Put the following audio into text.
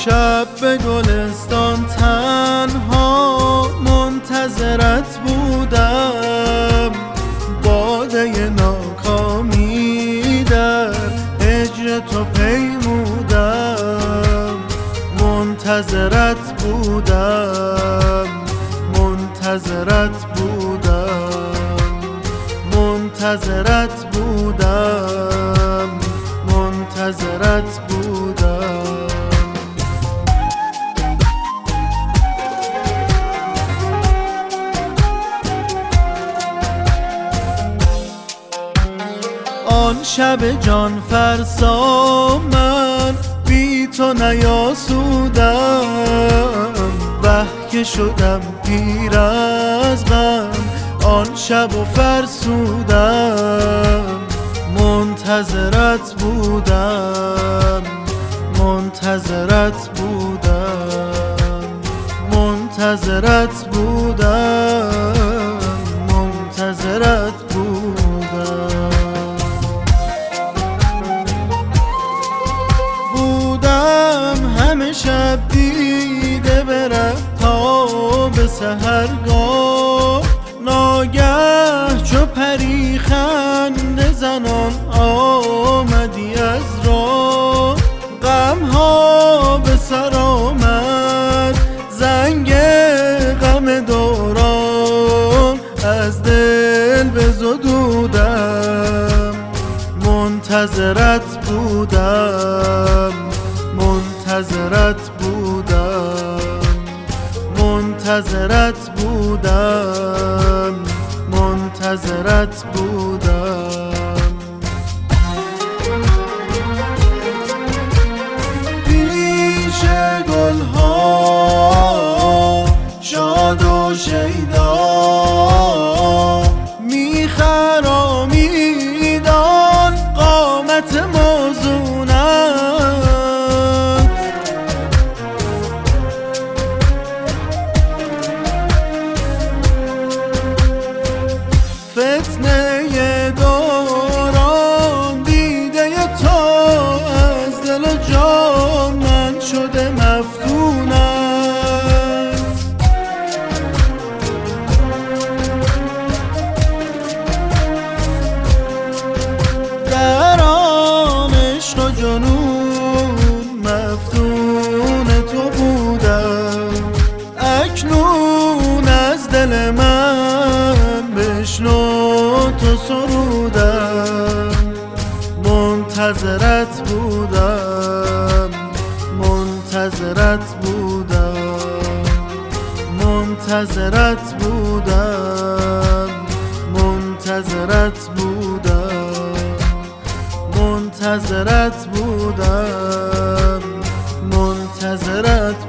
شب به گلستان تنها منتظرت بودم، باده ناکامی در هجر تو پیمودم. منتظرت بودم، منتظرت بودم، منتظرت بودم، منتظرت بودم. آن شب جان فرسا من بی تو نیاسودم، وه که شدم پیر از غم آن شب و فرسودم. منتظرت بودم، منتظرت بودم، منتظرت بودم، منتظرت بودم. همه شب دیده برم تا به سحرگاه، ناگه چو پری خنده زنان آمدی از راه. غمها به سر آمد، زنگ غم دوران از دل بزدودم. منتظرت بودم، منتظرت بودم، منتظرت بودم، منتظرت بودم. پیش گلها شاد و شیدا میخرامیدان قامت موزونم. فتنه دوران دیده تو از دل و جان من شده مفتون است. در آن عشق و جنون مفتون تو بودم، اکنون از دل من بشنو تو سرودم. منتظرت بودم، منتظرت بودم، منتظرت بودم، منتظرت بودم، منتظرت بودم، منتظرت